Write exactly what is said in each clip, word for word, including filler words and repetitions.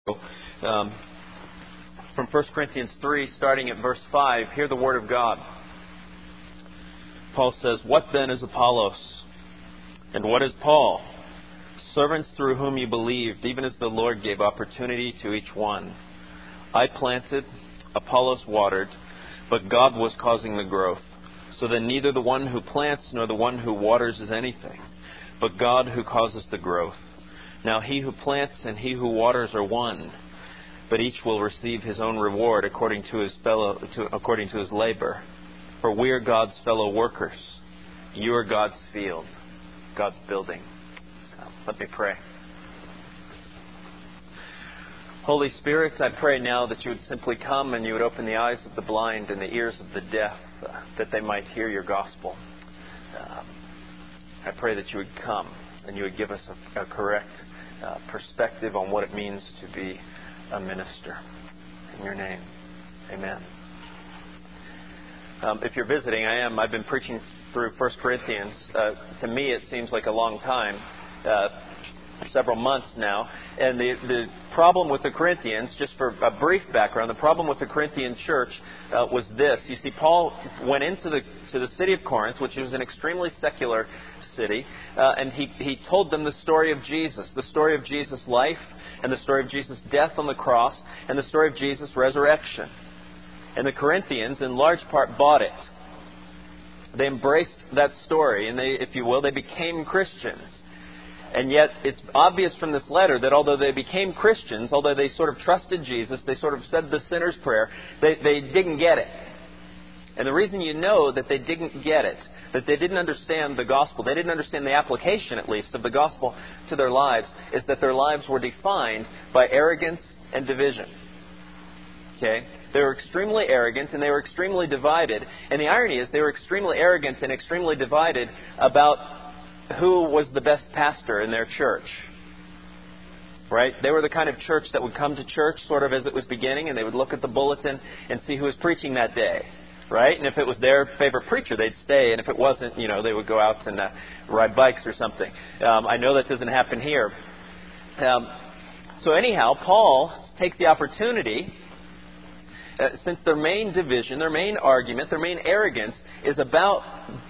Um, from First Corinthians three, starting at verse five, hear the word of God. Paul says, "What then is Apollos? And what is Paul? Servants through whom you believed, even as the Lord gave opportunity to each one. I planted, Apollos watered, but God was causing the growth. So then neither the one who plants nor the one who waters is anything, but God who causes the growth. Now he who plants and he who waters are one, but each will receive his own reward according to his fellow, to, according to his labor. For we are God's fellow workers. You are God's field, God's building." So, let me pray. Holy Spirit, I pray now that you would simply come and you would open the eyes of the blind and the ears of the deaf, uh, that they might hear your gospel. Um, I pray that you would come and you would give us a, a correct uh, perspective on what it means to be a minister. In your name, amen. Um, if you're visiting, I am. I've been preaching through First Corinthians. Uh, to me, it seems like a long time, uh, several months now. And the, the problem with the Corinthians, just for a brief background, the problem with the Corinthian church uh, was this. You see, Paul went into the to the city of Corinth, which was an extremely secular city, uh, and he, he told them the story of Jesus, the story of Jesus' life, and the story of Jesus' death on the cross, and the story of Jesus' resurrection. And the Corinthians, in large part, bought it. They embraced that story, and they, if you will, they became Christians. And yet, it's obvious from this letter that although they became Christians, although they sort of trusted Jesus, they sort of said the sinner's prayer, they, they didn't get it. And the reason you know that they didn't get it, that they didn't understand the gospel, they didn't understand the application, at least, of the gospel to their lives, is that their lives were defined by arrogance and division. Okay? They were extremely arrogant and they were extremely divided. And the irony is they were extremely arrogant and extremely divided about who was the best pastor in their church. Right? They were the kind of church that would come to church sort of as it was beginning, and they would look at the bulletin and see who was preaching that day. Right? And if it was their favorite preacher, they'd stay. And if it wasn't, you know, they would go out and uh, ride bikes or something. Um, I know that doesn't happen here. Um, so anyhow, Paul takes the opportunity, uh, since their main division, their main argument, their main arrogance is about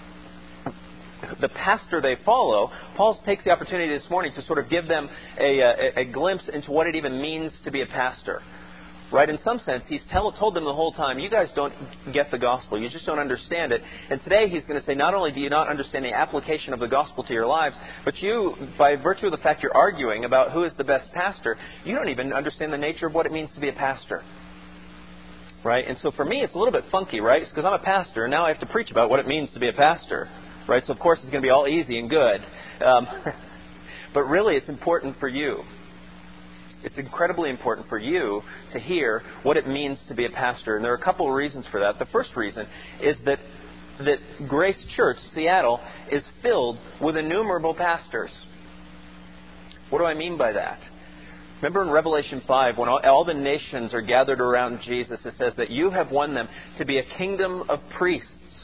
the pastor they follow. Paul takes the opportunity this morning to sort of give them a, a, a glimpse into what it even means to be a pastor. Right? In some sense, he's tell, told them the whole time, you guys don't get the gospel. You just don't understand it. And today he's going to say, not only do you not understand the application of the gospel to your lives, but you, by virtue of the fact you're arguing about who is the best pastor, you don't even understand the nature of what it means to be a pastor. Right? And so for me, it's a little bit funky, right? Because I'm a pastor, and now I have to preach about what it means to be a pastor. Right? So of course it's going to be all easy and good. Um, but really it's important for you. It's incredibly important for you to hear what it means to be a pastor. And there are a couple of reasons for that. The first reason is that that Grace Church, Seattle, is filled with innumerable pastors. What do I mean by that? Remember in Revelation five, when all, all the nations are gathered around Jesus, it says that you have won them to be a kingdom of priests.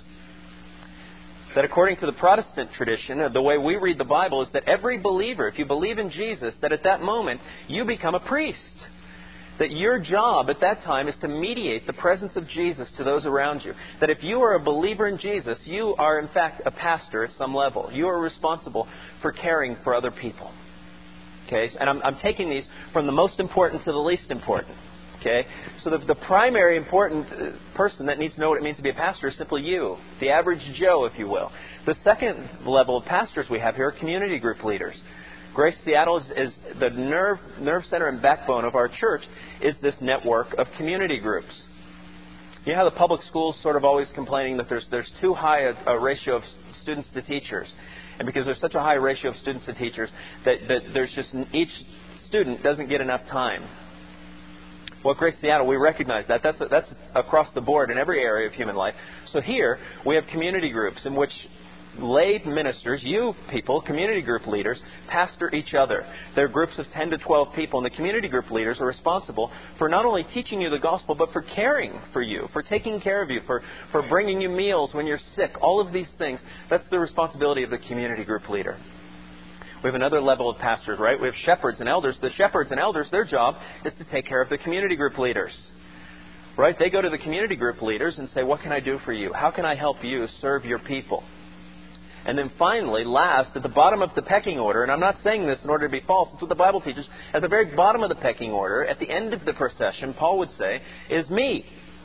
That according to the Protestant tradition, the way we read the Bible is that every believer, if you believe in Jesus, that at that moment you become a priest. That your job at that time is to mediate the presence of Jesus to those around you. That if you are a believer in Jesus, you are in fact a pastor at some level. You are responsible for caring for other people. Okay, and I'm, I'm taking these from the most important to the least important. Okay, so the, the primary important person that needs to know what it means to be a pastor is simply you, the average Joe, if you will. The second level of pastors we have here are community group leaders. Grace Seattle is, is the nerve, nerve center and backbone of our church is this network of community groups. You know how the public schools sort of always complaining that there's there's too high a, a ratio of students to teachers, and because there's such a high ratio of students to teachers that, that there's just each student doesn't get enough time. Well, at Grace Seattle, we recognize that. That's that's across the board in every area of human life. So here, we have community groups in which lay ministers, you people, community group leaders, pastor each other. They're groups of ten to twelve people, and the community group leaders are responsible for not only teaching you the gospel, but for caring for you, for taking care of you, for, for bringing you meals when you're sick. All of these things, that's the responsibility of the community group leader. We have another level of pastors, right? We have shepherds and elders. The shepherds and elders, their job is to take care of the community group leaders. Right? They go to the community group leaders and say, what can I do for you? How can I help you serve your people? And then finally, last, at the bottom of the pecking order, and I'm not saying this in order to be false, it's what the Bible teaches, at the very bottom of the pecking order, at the end of the procession, Paul would say, is me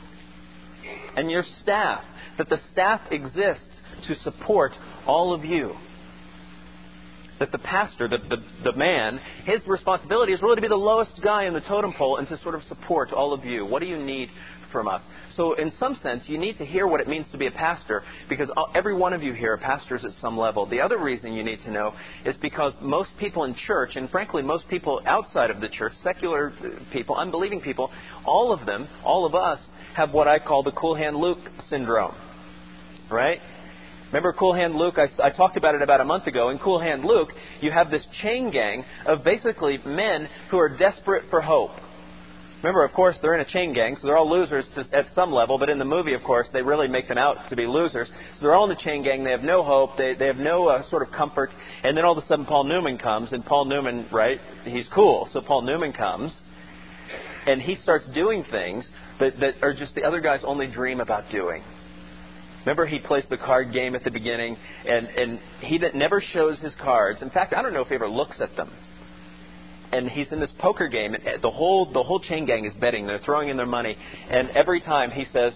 and your staff. That the staff exists to support all of you. That the pastor, the, the, the man, his responsibility is really to be the lowest guy in the totem pole and to sort of support all of you. What do you need from us? So in some sense, you need to hear what it means to be a pastor, because every one of you here are pastors at some level. The other reason you need to know is because most people in church, and frankly most people outside of the church, secular people, unbelieving people, all of them, all of us, have what I call the Cool Hand Luke syndrome. Right? Remember Cool Hand Luke? I, I talked about it about a month ago. In Cool Hand Luke, you have this chain gang of basically men who are desperate for hope. Remember, of course, they're in a chain gang, so they're all losers to, at some level. But in the movie, of course, they really make them out to be losers. So they're all in the chain gang. They have no hope. They, they have no uh, sort of comfort. And then all of a sudden, Paul Newman comes. And Paul Newman, right, he's cool. So Paul Newman comes. And he starts doing things that, that are just the other guys only dream about doing. Remember, he plays the card game at the beginning, and, and he that never shows his cards. In fact, I don't know if he ever looks at them. And he's in this poker game, and the whole the whole chain gang is betting. They're throwing in their money, and every time he says,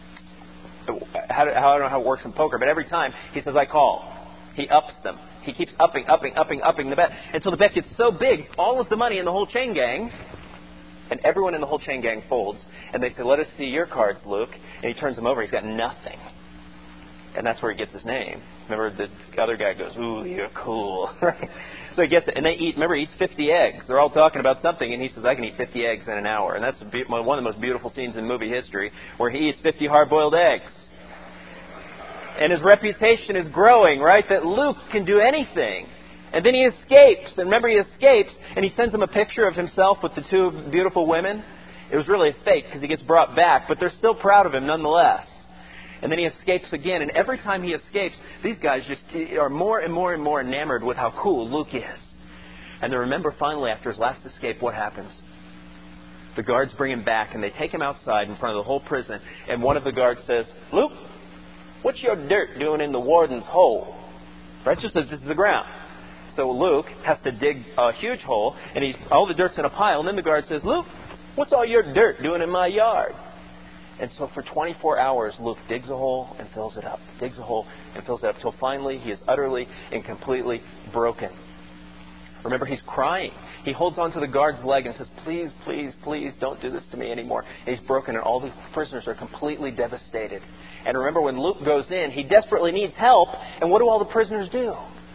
how, do, how I don't know how it works in poker, but every time he says, I call. He ups them. He keeps upping, upping, upping, upping the bet. And so the bet gets so big, all of the money in the whole chain gang, and everyone in the whole chain gang folds, and they say, let us see your cards, Luke. And he turns them over. He's got nothing. And that's where he gets his name. Remember, the other guy goes, ooh, you're cool. Right? So he gets it. And they eat, remember, he eats fifty eggs. They're all talking about something. And he says, I can eat fifty eggs in an hour. And that's one of the most beautiful scenes in movie history, where he eats fifty hard-boiled eggs. And his reputation is growing, right? That Luke can do anything. And then he escapes. And remember, he escapes. And he sends them a picture of himself with the two beautiful women. It was really a fake because he gets brought back. But they're still proud of him nonetheless. And then he escapes again. And every time he escapes, these guys just are more and more and more enamored with how cool Luke is. And they remember finally, after his last escape, what happens? The guards bring him back, and they take him outside in front of the whole prison. And one of the guards says, Luke, what's your dirt doing in the warden's hole? Right? Just as it's the ground. So Luke has to dig a huge hole, and he's all the dirt's in a pile. And then the guard says, Luke, what's all your dirt doing in my yard? And so for twenty-four hours, Luke digs a hole and fills it up. Digs a hole and fills it up. Until finally he is utterly and completely broken. Remember, he's crying. He holds onto the guard's leg and says, please, please, please don't do this to me anymore. And he's broken, and all the prisoners are completely devastated. And remember, when Luke goes in, he desperately needs help. And what do all the prisoners do?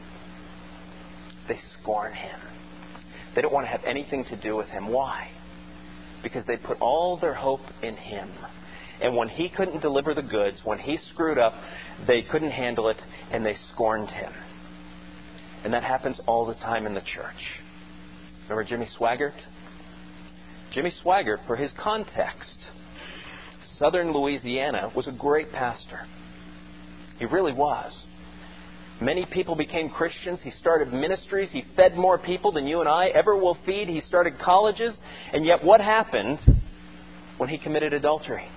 They scorn him. They don't want to have anything to do with him. Why? Because they put all their hope in him. And when he couldn't deliver the goods, when he screwed up, they couldn't handle it, and they scorned him. And that happens all the time in the church. Remember Jimmy Swaggart? Jimmy Swaggart, for his context, Southern Louisiana, was a great pastor. He really was. Many people became Christians. He started ministries. He fed more people than you and I ever will feed. He started colleges. And yet what happened when he committed adultery?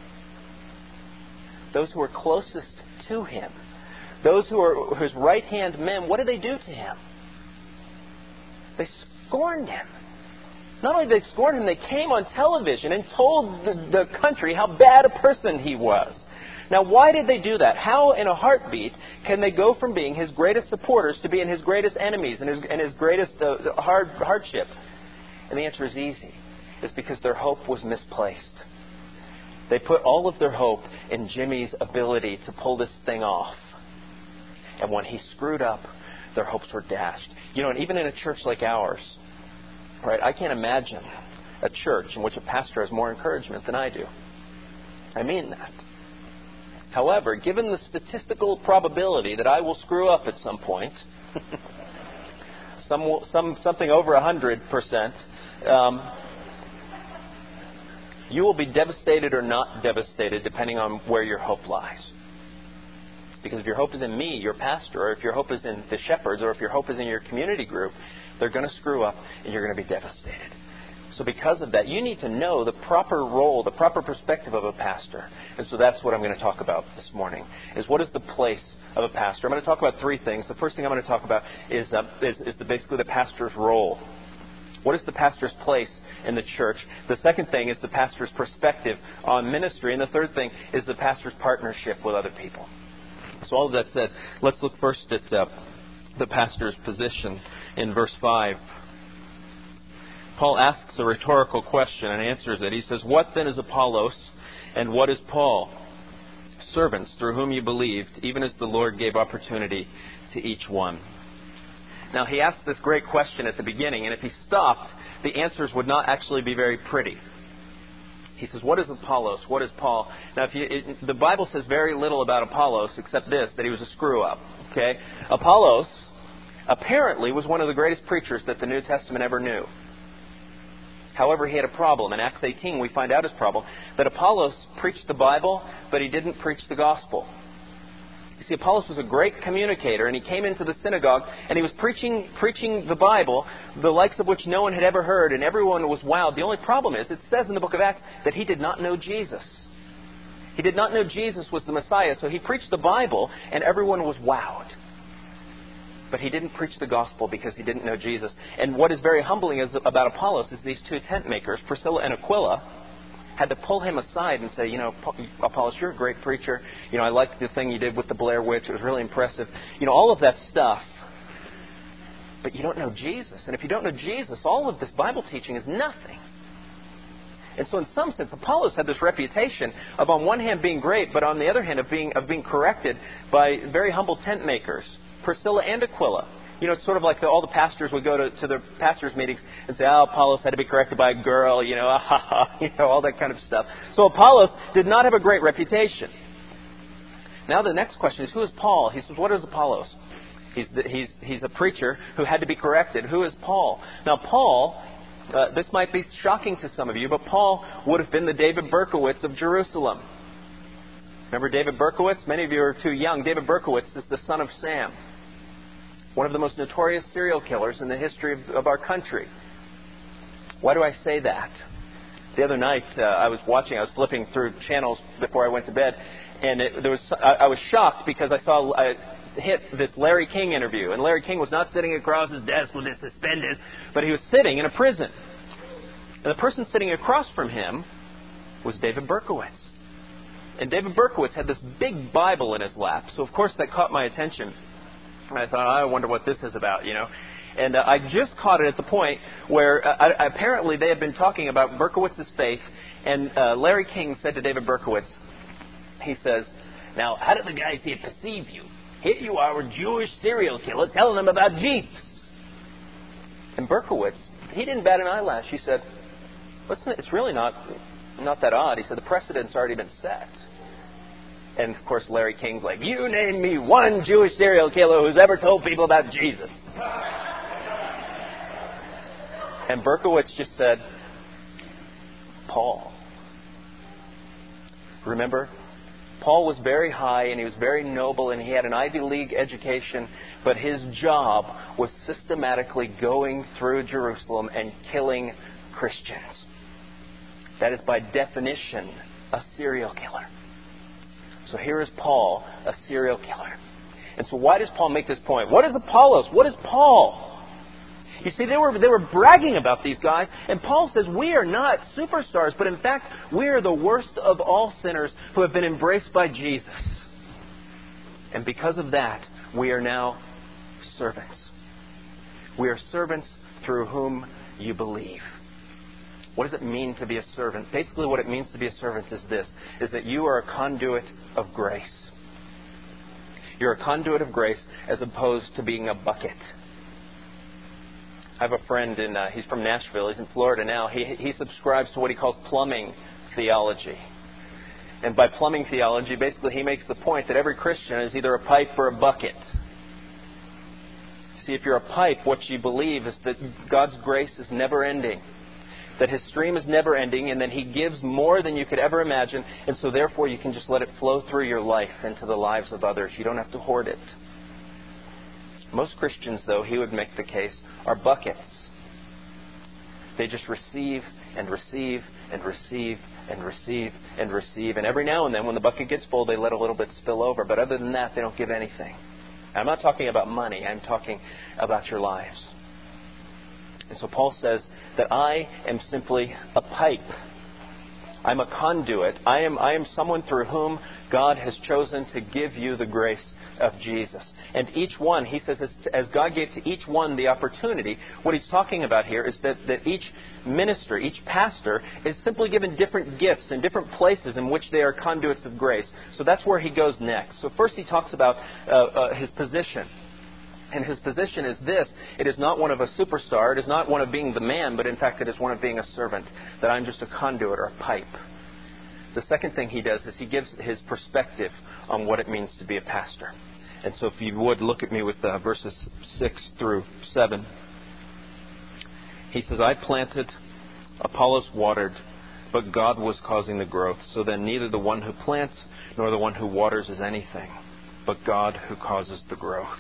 Those who were closest to him, those who were his right-hand men, what did they do to him? They scorned him. Not only did they scorn him, they came on television and told the, the country how bad a person he was. Now, why did they do that? How, in a heartbeat, can they go from being his greatest supporters to being his greatest enemies and his, and his greatest uh, hard, hardship? And the answer is easy. It's because their hope was misplaced. They put all of their hope in Jimmy's ability to pull this thing off. And when he screwed up, their hopes were dashed. You know, and even in a church like ours, right, I can't imagine a church in which a pastor has more encouragement than I do. I mean that. However, given the statistical probability that I will screw up at some point, some, some, something over one hundred percent, um, you will be devastated or not devastated depending on where your hope lies. Because if your hope is in me, your pastor, or if your hope is in the shepherds, or if your hope is in your community group, they're going to screw up and you're going to be devastated. So because of that, you need to know the proper role, the proper perspective of a pastor. And so that's what I'm going to talk about this morning, is what is the place of a pastor. I'm going to talk about three things. The first thing I'm going to talk about is, uh, is, is the, basically the pastor's role. What is the pastor's place in the church? The second thing is the pastor's perspective on ministry. And the third thing is the pastor's partnership with other people. So all of that said, let's look first at uh, the pastor's position in verse five. Paul asks a rhetorical question and answers it. He says, "What then is Apollos and what is Paul? Servants through whom you believed, even as the Lord gave opportunity to each one." Now, he asked this great question at the beginning, and if he stopped, the answers would not actually be very pretty. He says, what is Apollos? What is Paul? Now, if you, it, the Bible says very little about Apollos except this, that he was a screw-up. Okay? Apollos apparently was one of the greatest preachers that the New Testament ever knew. However, he had a problem. In Acts eighteen, we find out his problem, that Apollos preached the Bible, but he didn't preach the gospel. You see, Apollos was a great communicator, and he came into the synagogue, and he was preaching preaching the Bible, the likes of which no one had ever heard, and everyone was wowed. The only problem is, it says in the book of Acts that he did not know Jesus. He did not know Jesus was the Messiah, so he preached the Bible, and everyone was wowed. But he didn't preach the gospel because he didn't know Jesus. And what is very humbling is, about Apollos is these two tent makers, Priscilla and Aquila, had to pull him aside and say, you know, Apollos, you're a great preacher. You know, I like the thing you did with the Blair Witch. It was really impressive. You know, all of that stuff. But you don't know Jesus. And if you don't know Jesus, all of this Bible teaching is nothing. And so in some sense, Apollos had this reputation of on one hand being great, but on the other hand of being of being corrected by very humble tent makers, Priscilla and Aquila. You know, it's sort of like the, all the pastors would go to, to their pastors' meetings and say, oh, Apollos had to be corrected by a girl, you know, ah, ha, ha, you know, all that kind of stuff. So Apollos did not have a great reputation. Now the next question is, who is Paul? He says, what is Apollos? He's, the, he's, he's a preacher who had to be corrected. Who is Paul? Now Paul, uh, this might be shocking to some of you, but Paul would have been the David Berkowitz of Jerusalem. Remember David Berkowitz? Many of you are too young. David Berkowitz is the son of Sam, one of the most notorious serial killers in the history of, of our country. Why do I say that? The other night, uh, I was watching, I was flipping through channels before I went to bed, and it, there was, I, I was shocked because I saw, I hit this Larry King interview, and Larry King was not sitting across his desk with his suspenders, but he was sitting in a prison. And the person sitting across from him was David Berkowitz. And David Berkowitz had this big Bible in his lap, so of course that caught my attention. I thought, oh, I wonder what this is about, you know. And uh, I just caught it at the point where uh, I, apparently they had been talking about Berkowitz's faith, and uh, Larry King said to David Berkowitz, he says, now, how did the guys here perceive you? Here you are, a Jewish serial killer, telling them about Jesus. And Berkowitz, he didn't bat an eyelash. He said, Listen, it's really not, not that odd. He said, the precedent's already been set. And, of course, Larry King's like, you name me one Jewish serial killer who's ever told people about Jesus. And Berkowitz just said, Paul. Remember? Paul was very high and he was very noble and he had an Ivy League education, but his job was systematically going through Jerusalem and killing Christians. That is by definition a serial killer. So here is Paul, a serial killer. And so why does Paul make this point? What is Apollos? What is Paul? You see, they were they were bragging about these guys, and Paul says, we are not superstars, but in fact, we are the worst of all sinners who have been embraced by Jesus. And because of that, we are now servants. We are servants through whom you believe. What does it mean to be a servant? Basically, what it means to be a servant is this, is that you are a conduit of grace. You're a conduit of grace as opposed to being a bucket. I have a friend, in, uh, he's from Nashville. He's in Florida now. He, he subscribes to what he calls plumbing theology. And by plumbing theology, basically he makes the point that every Christian is either a pipe or a bucket. See, if you're a pipe, what you believe is that God's grace is never ending. that His stream is never ending and that He gives more than you could ever imagine, and so therefore you can just let it flow through your life into the lives of others. You don't have to hoard it. Most Christians, though, he would make the case, are buckets. They just receive and receive and receive and receive and receive. And every now and then when the bucket gets full, they let a little bit spill over. But other than that, they don't give anything. I'm not talking about money. I'm talking about your lives. And so Paul says that I am simply a pipe. I'm a conduit. I am, I am someone through whom God has chosen to give you the grace of Jesus. And each one, he says, as, as God gave to each one the opportunity, what he's talking about here is that, that each minister, each pastor, is simply given different gifts in different places in which they are conduits of grace. So that's where he goes next. So first he talks about uh, uh, his position. And his position is this: it is not one of a superstar, it is not one of being the man, but in fact it is one of being a servant, that I'm just a conduit or a pipe. The second thing he does is he gives his perspective on what it means to be a pastor. And so if you would look at me with uh, verses six through seven. He says, I planted, Apollos watered, but God was causing the growth. So then neither the one who plants nor the one who waters is anything, but God who causes the growth.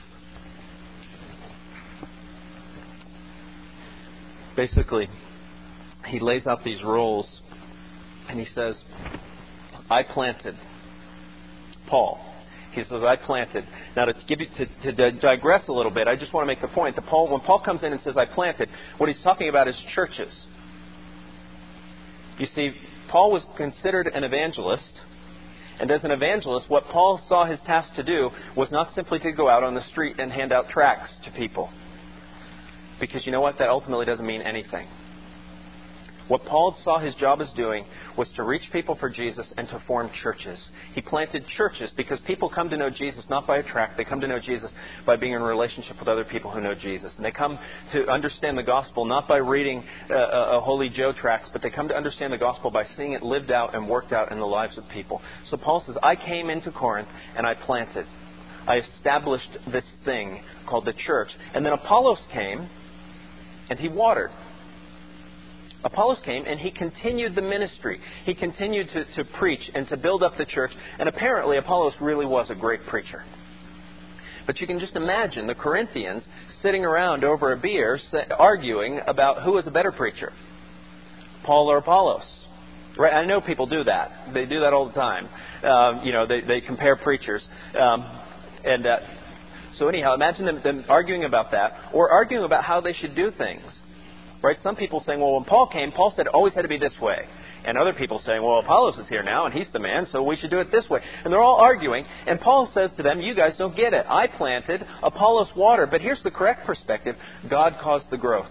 Basically, he lays out these roles and he says, I planted. Paul. He says, I planted. Now, to give you to, to digress a little bit, I just want to make the point that Paul, when Paul comes in and says, I planted, what he's talking about is churches. You see, Paul was considered an evangelist. And as an evangelist, what Paul saw his task to do was not simply to go out on the street and hand out tracts to people. Because you know what? That ultimately doesn't mean anything. What Paul saw his job as doing was to reach people for Jesus and to form churches. He planted churches because people come to know Jesus not by a tract. They come to know Jesus by being in a relationship with other people who know Jesus. And they come to understand the gospel not by reading uh, a Holy Joe tracts, but they come to understand the gospel by seeing it lived out and worked out in the lives of people. So Paul says, I came into Corinth and I planted. I established this thing called the church. And then Apollos came and he watered. Apollos came and he continued the ministry. He continued to, to preach and to build up the church. And apparently Apollos really was a great preacher. But you can just imagine the Corinthians sitting around over a beer arguing about who was a better preacher, Paul or Apollos. Right? I know people do that. They do that all the time. Um, you know, they, they compare preachers. Um, and uh, so anyhow, imagine them, them arguing about that or arguing about how they should do things. Right? Some people saying, well, when Paul came, Paul said it always had to be this way. And other people saying, well, Apollos is here now and he's the man, so we should do it this way. And they're all arguing. And Paul says to them, you guys don't get it. I planted, Apollos watered. But here's the correct perspective. God caused the growth.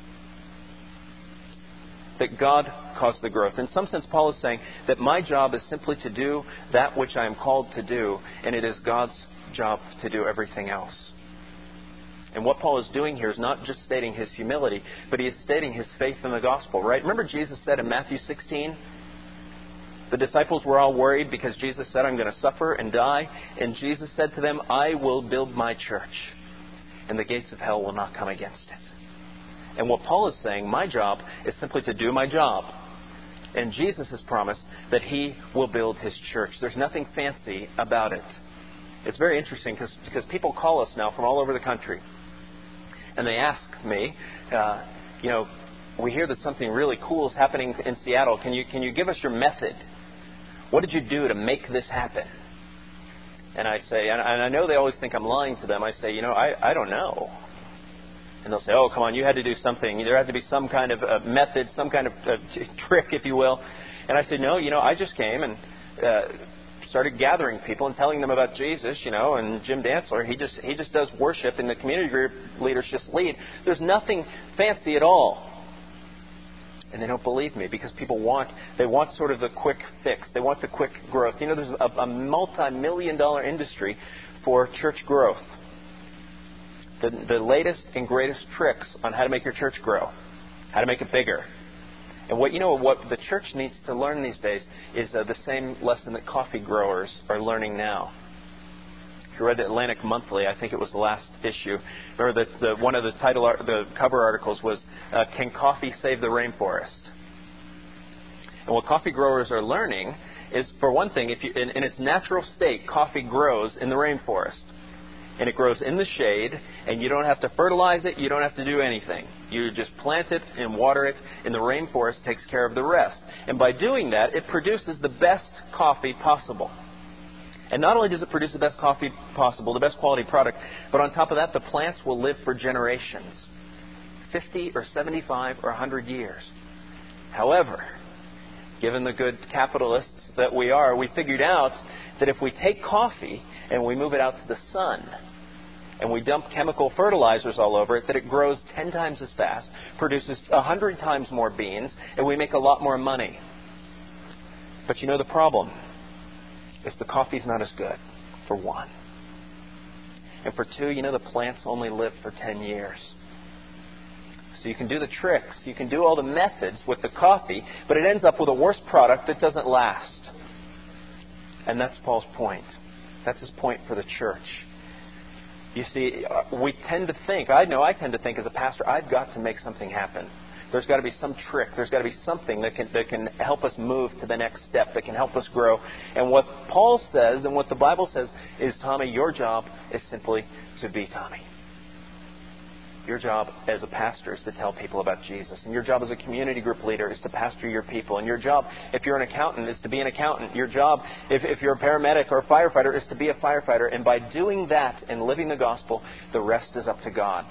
That God caused the growth. In some sense, Paul is saying that my job is simply to do that which I am called to do. And it is God's job to do everything else. And what Paul is doing here is not just stating his humility, but he is stating his faith in the gospel, right? Remember Jesus said in Matthew sixteen, the disciples were all worried because Jesus said, I'm going to suffer and die. And Jesus said to them, I will build my church, and the gates of hell will not come against it. And what Paul is saying, my job is simply to do my job. And Jesus has promised that he will build his church. There's nothing fancy about it. It's very interesting because because people call us now from all over the country. And they ask me, uh, you know, we hear that something really cool is happening in Seattle. Can you can you give us your method? What did you do to make this happen? And I say, and I know they always think I'm lying to them. I say, you know, I, I don't know. And they'll say, oh, come on, you had to do something. There had to be some kind of uh, method, some kind of uh, t- trick, if you will. And I said, no, you know, I just came and uh, started gathering people and telling them about Jesus, you know, and Jim Dantzler, he just he just does worship and the community group leaders just lead. There's nothing fancy at all. And they don't believe me because people want, they want sort of the quick fix. They want the quick growth. You know, there's a, a multi-million dollar industry for church growth. The, the latest and greatest tricks on how to make your church grow, how to make it bigger. And what you know, what the church needs to learn these days is uh, the same lesson that coffee growers are learning now. If you read the Atlantic Monthly, I think it was the last issue, or the, the one of the title, art, the cover articles was, uh, "Can Coffee Save the Rainforest?" And what coffee growers are learning is, for one thing, if you, in, in its natural state, coffee grows in the rainforest. And it grows in the shade, and you don't have to fertilize it, you don't have to do anything. You just plant it and water it, and the rainforest takes care of the rest. And by doing that, it produces the best coffee possible. And not only does it produce the best coffee possible, the best quality product, but on top of that, the plants will live for generations. fifty or seventy-five or one hundred years. However, given the good capitalists that we are, we figured out that if we take coffee and we move it out to the sun, and we dump chemical fertilizers all over it, that it grows ten times as fast, produces one hundred times more beans, and we make a lot more money. But you know the problem is the coffee's not as good, for one. And for two, you know the plants only live for ten years. So you can do the tricks, you can do all the methods with the coffee, but it ends up with a worse product that doesn't last. And that's Paul's point. That's his point for the church. You see, we tend to think, I know I tend to think as a pastor, I've got to make something happen. There's got to be some trick. There's got to be something that can that can help us move to the next step, that can help us grow. And what Paul says and what the Bible says is, Tommy, your job is simply to be Tommy. Your job as a pastor is to tell people about Jesus. And your job as a community group leader is to pastor your people. And your job, if you're an accountant, is to be an accountant. Your job, if, if you're a paramedic or a firefighter, is to be a firefighter. And by doing that and living the gospel, the rest is up to God.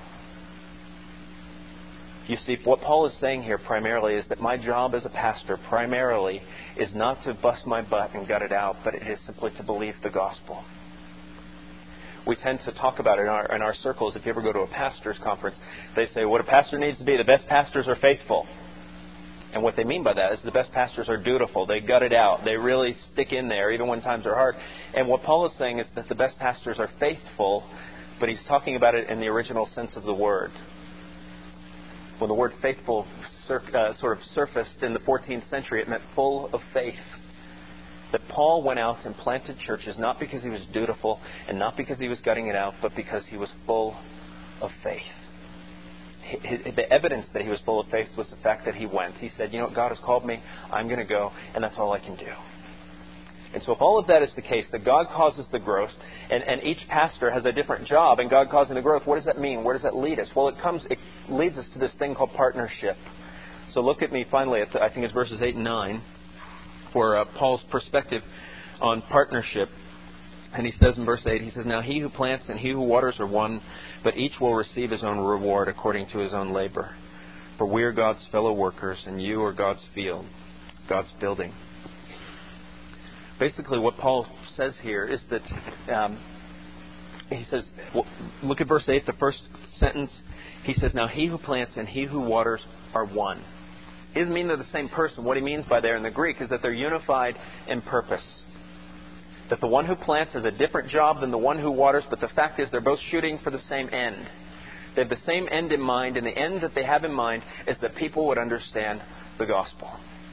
You see, what Paul is saying here primarily is that my job as a pastor primarily is not to bust my butt and gut it out, but it is simply to believe the gospel. We tend to talk about it in our, in our circles. If you ever go to a pastor's conference, they say what a pastor needs to be, the best pastors are faithful. And what they mean by that is the best pastors are dutiful. They gut it out. They really stick in there even when times are hard. And what Paul is saying is that the best pastors are faithful, but he's talking about it in the original sense of the word. When the word faithful sur- uh, sort of surfaced in the fourteenth century, it meant full of faith. That Paul went out and planted churches not because he was dutiful and not because he was gutting it out, but because he was full of faith. He, the evidence that he was full of faith was the fact that he went. He said, you know what, God has called me, I'm going to go, and that's all I can do. And so if all of that is the case, that God causes the growth, and, and each pastor has a different job, and God causing the growth, what does that mean? Where does that lead us? Well, it comes, it leads us to this thing called partnership. So look at me finally at, the, I think it's verses eight and nine, for uh, Paul's perspective on partnership. And he says in verse eight, he says, now he who plants and he who waters are one, but each will receive his own reward according to his own labor. For we are God's fellow workers, and you are God's field, God's building. Basically, what Paul says here is that um, he says, well, look at verse eight, the first sentence. He says, now he who plants and he who waters are one. He doesn't mean they're the same person. What he means by there in the Greek is that they're unified in purpose. That the one who plants has a different job than the one who waters, but the fact is they're both shooting for the same end. They have the same end in mind, and the end that they have in mind is that people would understand the gospel.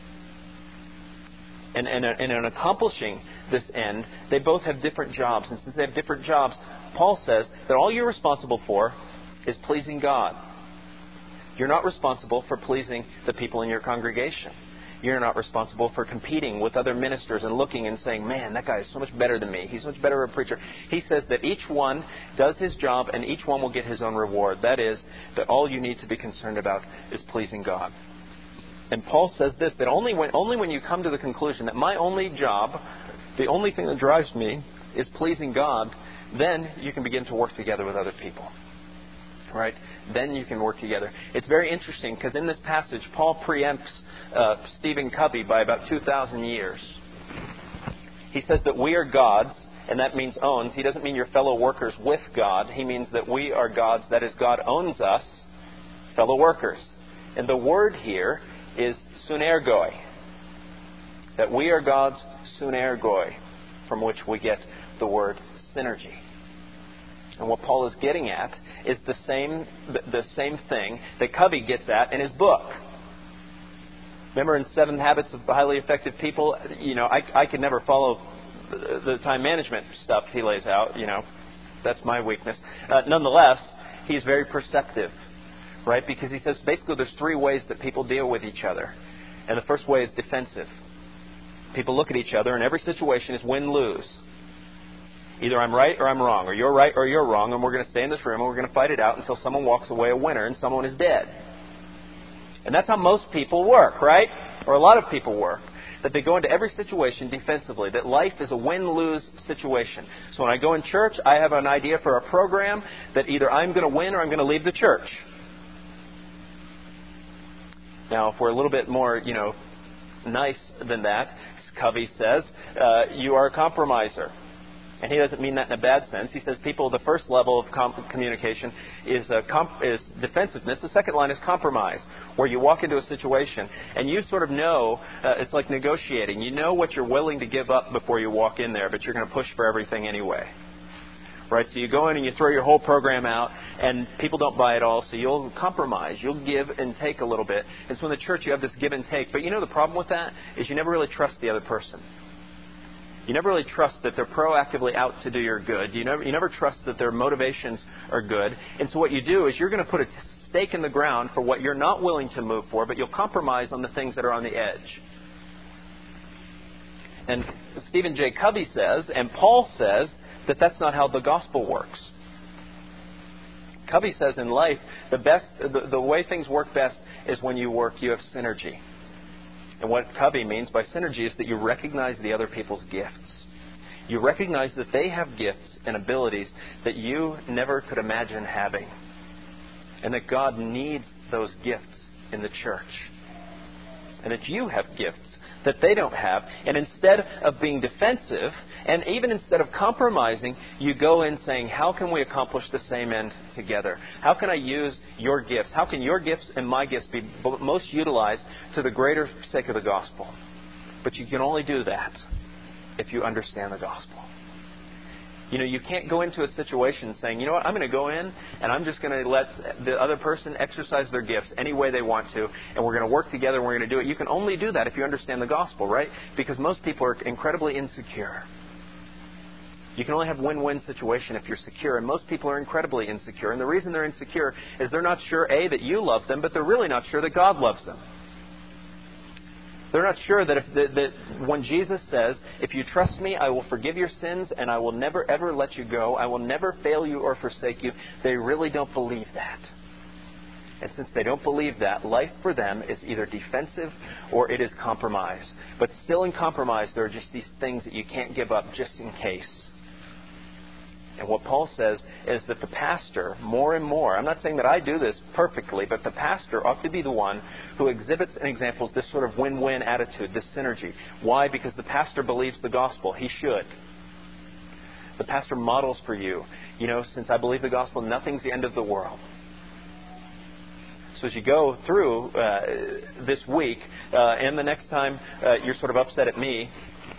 And, and, and in accomplishing this end, they both have different jobs. And since they have different jobs, Paul says that all you're responsible for is pleasing God. You're not responsible for pleasing the people in your congregation. You're not responsible for competing with other ministers and looking and saying, man, that guy is so much better than me. He's so much better of a preacher. He says that each one does his job and each one will get his own reward. That is, that all you need to be concerned about is pleasing God. And Paul says this, that only when, only when you come to the conclusion that my only job, the only thing that drives me is pleasing God, then you can begin to work together with other people. Right? Then you can work together. It's very interesting because in this passage, Paul preempts uh, Stephen Covey by about two thousand years. He says that we are God's, and that means owns. He doesn't mean your fellow workers with God. He means that we are God's, that is, God owns us, fellow workers. And the word here is sunergoi. That we are God's sunergoi, from which we get the word synergy. And what Paul is getting at is the same the same thing that Covey gets at in his book. Remember in Seven Habits of Highly Effective People, you know, I, I could never follow the, the time management stuff he lays out. You know, that's my weakness. Uh, nonetheless, he's very perceptive, right? Because he says basically there's three ways that people deal with each other. And the first way is defensive. People look at each other, and every situation is win-lose. Either I'm right or I'm wrong, or you're right or you're wrong, and we're going to stay in this room and we're going to fight it out until someone walks away a winner and someone is dead. And that's how most people work, right? Or a lot of people work. That they go into every situation defensively. That life is a win-lose situation. So when I go in church, I have an idea for a program that either I'm going to win or I'm going to leave the church. Now, if we're a little bit more, you know, nice than that, as Covey says, uh, you are a compromiser. And he doesn't mean that in a bad sense. He says people, the first level of com- communication is uh, comp- is defensiveness. The second line is compromise, where you walk into a situation and you sort of know, uh, it's like negotiating. You know what you're willing to give up before you walk in there, but you're going to push for everything anyway. Right? So you go in and you throw your whole program out, and people don't buy it all, so you'll compromise. You'll give and take a little bit. And so in the church you have this give and take. But you know the problem with that is you never really trust the other person. You never really trust that they're proactively out to do your good. You never, you never trust that their motivations are good. And so what you do is you're going to put a stake in the ground for what you're not willing to move for, but you'll compromise on the things that are on the edge. And Stephen J. Covey says, and Paul says, that that's not how the gospel works. Covey says in life, the best, the, the way things work best is when you work, you have synergy. And what Covey means by synergy is that you recognize the other people's gifts. You recognize that they have gifts and abilities that you never could imagine having. And that God needs those gifts in the church. And that you have gifts that they don't have. And instead of being defensive, and even instead of compromising, you go in saying, how can we accomplish the same end together? How can I use your gifts? How can your gifts and my gifts be most utilized to the greater sake of the gospel? But you can only do that if you understand the gospel. You know, you can't go into a situation saying, you know what, I'm going to go in and I'm just going to let the other person exercise their gifts any way they want to, and we're going to work together and we're going to do it. You can only do that if you understand the gospel, right? Because most people are incredibly insecure. You can only have a win-win situation if you're secure, and most people are incredibly insecure. And the reason they're insecure is they're not sure, A, that you love them, but they're really not sure that God loves them. They're not sure that if the, that when Jesus says, if you trust me, I will forgive your sins and I will never ever let you go. I will never fail you or forsake you. They really don't believe that. And since they don't believe that, life for them is either defensive or it is compromise. But still in compromise, there are just these things that you can't give up just in case. And what Paul says is that the pastor, more and more, I'm not saying that I do this perfectly, but the pastor ought to be the one who exhibits and examples this sort of win-win attitude, this synergy. Why? Because the pastor believes the gospel. He should. The pastor models for you. You know, since I believe the gospel, nothing's the end of the world. So as you go through uh, this week, uh, and the next time uh, you're sort of upset at me,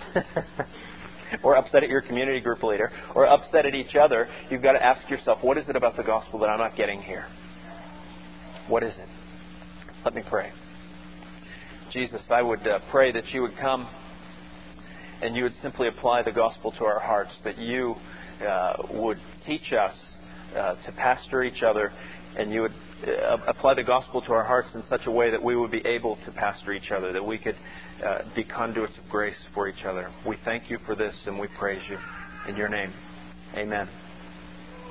or upset at your community group leader, or upset at each other, you've got to ask yourself, what is it about the gospel that I'm not getting here? What is it? Let me pray. Jesus, I would uh, pray that you would come and you would simply apply the gospel to our hearts, that you uh, would teach us uh, to pastor each other, and you would uh, apply the gospel to our hearts in such a way that we would be able to pastor each other, that we could uh, be conduits of grace for each other. We thank you for this and we praise you. In your name, amen.